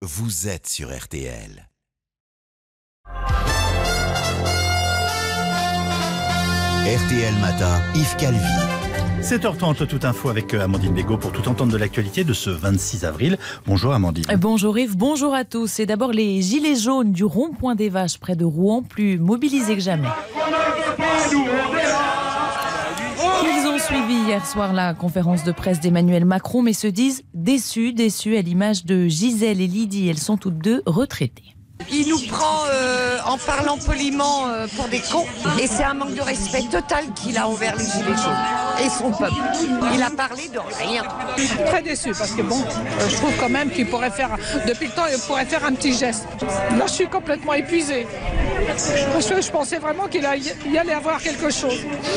vous êtes sur RTL. RTL Matin, Yves Calvi. 7h30, toute info avec Amandine Bégaud pour tout entendre de l'actualité de ce 26 avril. Bonjour Amandine. Bonjour Yves, bonjour à tous. Et d'abord les gilets jaunes du rond-point des Vaches près de Rouen, plus mobilisés que jamais. Ils ont suivi hier soir la conférence de presse d'Emmanuel Macron, mais se disent déçus à l'image de Gisèle et Lydie. Elles sont toutes deux retraitées. Il nous prend en parlant poliment pour des cons et c'est un manque de respect total qu'il a envers les gilets jaunes et son peuple. Il a parlé de rien. Je suis très déçu parce que je trouve quand même qu'il pourrait faire, depuis le temps, il pourrait faire un petit geste. Là, je suis complètement épuisé. Je pensais vraiment qu'il y allait avoir quelque chose.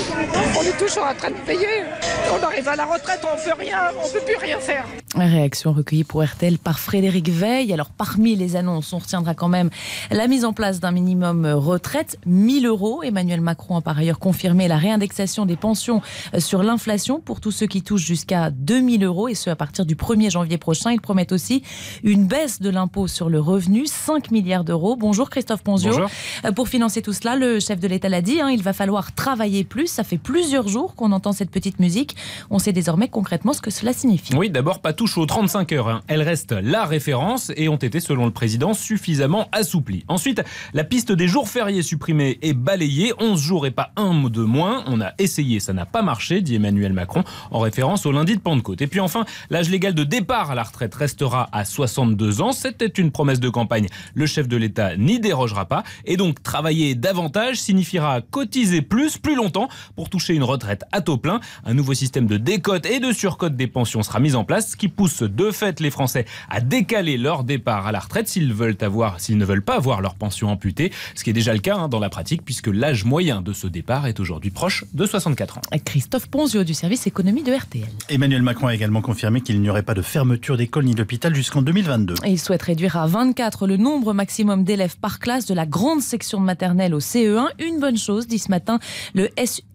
On est toujours en train de payer. On arrive à la retraite, on ne peut rien, on ne peut plus rien faire. Réaction recueillie pour RTL par Frédéric Veil. Alors parmi les annonces, on retiendra quand même la mise en place d'un minimum retraite, 1 000 €. Emmanuel Macron a par ailleurs confirmé la réindexation des pensions sur l'inflation pour tous ceux qui touchent jusqu'à 2 000 € et ce à partir du 1er janvier prochain. Il promet aussi une baisse de l'impôt sur le revenu, 5 milliards d'euros. Bonjour Christophe Ponzio. Bonjour. Pour financer tout cela, le chef de l'État l'a dit, il va falloir travailler plus. Ça fait plusieurs jours qu'on entend cette petite musique. On sait désormais concrètement ce que cela signifie. Oui, d'abord, pas touche aux 35 heures. Elles restent la référence et ont été, selon le président, suffisamment assouplies. Ensuite, la piste des jours fériés supprimés est balayée. 11 jours et pas un de moins. On a essayé, ça n'a pas marché, dit Emmanuel Macron, en référence au lundi de Pentecôte. Et puis enfin, l'âge légal de départ à la retraite restera à 62 ans. C'était une promesse de campagne. Le chef de l'État n'y dérogera pas. Et donc, travailler davantage signifiera cotiser plus longtemps pour toucher une retraite à taux plein. Un nouveau système de décote et de surcote des pensions sera mis en place, ce qui pousse de fait les Français à décaler leur départ à la retraite s'ils ne veulent pas avoir leur pension amputée, ce qui est déjà le cas dans la pratique puisque l'âge moyen de ce départ est aujourd'hui proche de 64 ans. Christophe Ponzio du service économie de RTL. Emmanuel Macron a également confirmé qu'il n'y aurait pas de fermeture d'école ni d'hôpital jusqu'en 2022. Et il souhaite réduire à 24 le nombre maximum d'élèves par classe de la grande section de maternelle au CE1. Une bonne chose, dit ce matin le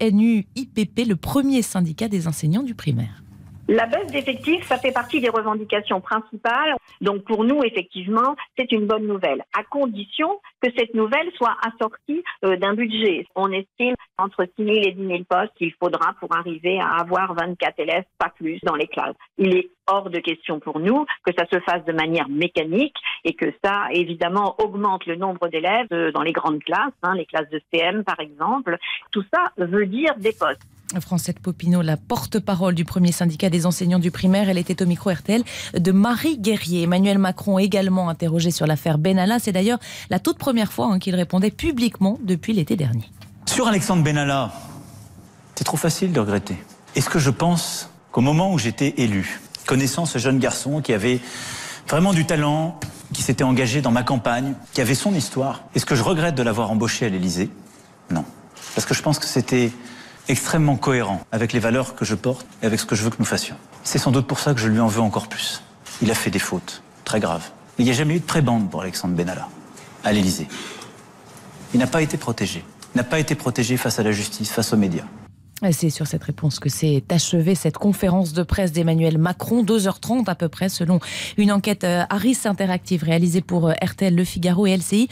SNU-IPP, le premier syndicat des enseignants du primaire. La baisse d'effectifs, ça fait partie des revendications principales. Donc pour nous, effectivement, c'est une bonne nouvelle, à condition que cette nouvelle soit assortie d'un budget. On estime entre 6 000 et 10 000 postes qu'il faudra pour arriver à avoir 24 élèves, pas plus, dans les classes. Il est hors de question pour nous que ça se fasse de manière mécanique et que ça, évidemment, augmente le nombre d'élèves dans les grandes classes, les classes de CM par exemple. Tout ça veut dire des postes. Francette Popinot, la porte-parole du premier syndicat des enseignants du primaire, elle était au micro RTL de Marie Guerrier. Emmanuel Macron également interrogé sur l'affaire Benalla. C'est d'ailleurs la toute première fois qu'il répondait publiquement depuis l'été dernier. Sur Alexandre Benalla, c'est trop facile de regretter. Est-ce que je pense qu'au moment où j'étais élu, connaissant ce jeune garçon qui avait vraiment du talent, qui s'était engagé dans ma campagne, qui avait son histoire, est-ce que je regrette de l'avoir embauché à l'Élysée? Non. Parce que je pense que c'était extrêmement cohérent avec les valeurs que je porte et avec ce que je veux que nous fassions. C'est sans doute pour ça que je lui en veux encore plus. Il a fait des fautes très graves. Il n'y a jamais eu de prébende pour Alexandre Benalla à l'Élysée. Il n'a pas été protégé. Il n'a pas été protégé face à la justice, face aux médias. C'est sur cette réponse que s'est achevée cette conférence de presse d'Emmanuel Macron, 2h30 à peu près, selon une enquête Harris Interactive réalisée pour RTL, Le Figaro et LCI.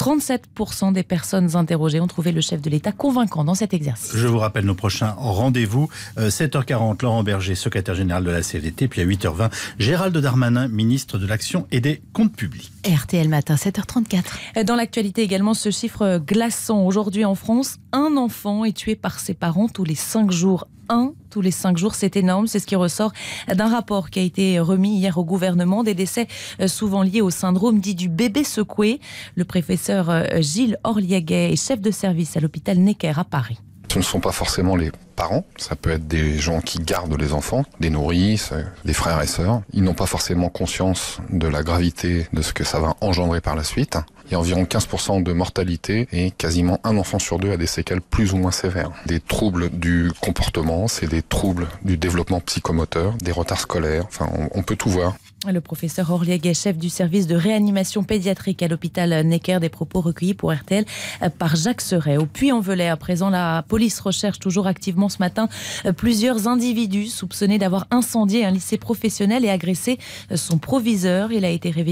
37% des personnes interrogées ont trouvé le chef de l'État convaincant dans cet exercice. Je vous rappelle nos prochains rendez-vous. 7h40, Laurent Berger, secrétaire général de la CFDT, puis à 8h20, Gérald Darmanin, ministre de l'Action et des Comptes publics. RTL Matin, 7h34. Dans l'actualité également, ce chiffre glaçant. Aujourd'hui en France, un enfant est tué par ses parents tous les 5 jours. Tous les 5 jours, c'est énorme. C'est ce qui ressort d'un rapport qui a été remis hier au gouvernement. Des décès souvent liés au syndrome dit du bébé secoué. Le professeur Gilles Orliaguet est chef de service à l'hôpital Necker à Paris. Ce ne sont pas forcément les parents, ça peut être des gens qui gardent les enfants, des nourrices, des frères et sœurs. Ils n'ont pas forcément conscience de la gravité de ce que ça va engendrer par la suite. Il y a environ 15% de mortalité et quasiment un enfant sur 2 a des séquelles plus ou moins sévères. Des troubles du comportement, c'est des troubles du développement psychomoteur, des retards scolaires, enfin on peut tout voir. Le professeur Orliaguet, chef du service de réanimation pédiatrique à l'hôpital Necker, des propos recueillis pour RTL par Jacques Serret. Au Puy-en-Velay, à présent, la police recherche toujours activement ce matin plusieurs individus soupçonnés d'avoir incendié un lycée professionnel et agressé son proviseur. Il a été réveillé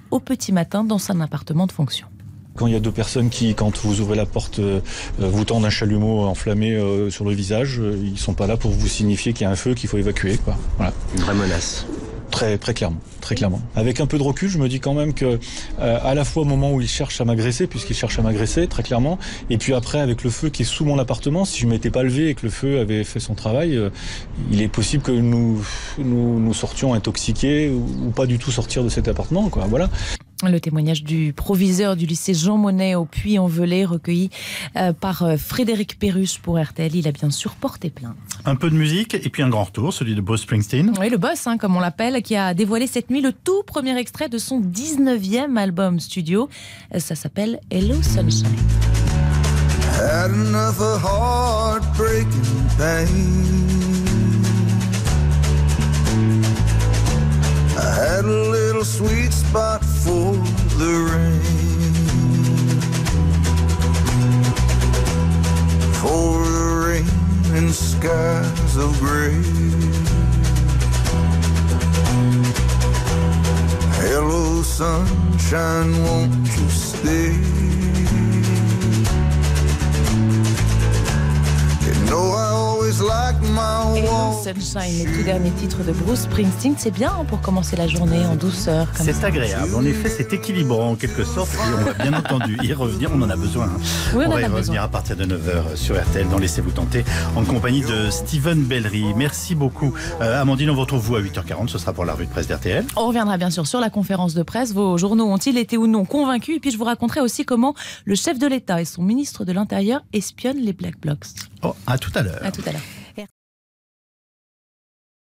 au petit matin dans son appartement de fonction. Quand il y a deux personnes qui, quand vous ouvrez la porte, vous tendent un chalumeau enflammé sur le visage, ils sont pas là pour vous signifier qu'il y a un feu, qu'il faut évacuer, quoi. Voilà. Une vraie menace. Très clairement. Avec un peu de recul, je me dis quand même que, à la fois au moment où ils cherchent à m'agresser, puisqu'ils cherchent à m'agresser, très clairement, et puis après avec le feu qui est sous mon appartement, si je m'étais pas levé et que le feu avait fait son travail, il est possible que nous sortions intoxiqués ou pas du tout sortir de cet appartement, quoi. Voilà. Le témoignage du proviseur du lycée Jean Monnet au Puy-en-Velay, recueilli par Frédéric Perruche pour RTL. Il a bien sûr porté plainte. Un peu de musique et puis un grand retour, celui de Bruce Springsteen. Oui, le boss, comme on l'appelle, qui a dévoilé cette nuit le tout premier extrait de son 19e album studio. Ça s'appelle Hello Sunshine. Had enough of heartbreaking pain. I had a little sweet spot for the rain, for the rain and skies of gray. Hello sunshine, won't you stay? You know I always like my Hello walk. Sunshine, le tout dernier titre de Bruce Springsteen. C'est bien pour commencer la journée en douceur. C'est agréable. En effet, c'est équilibrant en quelque sorte. Et on va bien entendu y revenir. On en a besoin. Oui, on va y revenir à partir de 9h sur RTL dans Laissez-vous tenter en compagnie de Steven Bellery. Merci beaucoup. Amandine, on vous retrouve à 8h40. Ce sera pour la revue de presse d'RTL. On reviendra bien sûr sur la conférence de presse. Vos journaux ont-ils été ou non convaincus? Et puis je vous raconterai aussi comment le chef de l'État et son ministre de l'Intérieur espionnent les Black Blocs. Oh, à tout à l'heure. À tout à l'heure.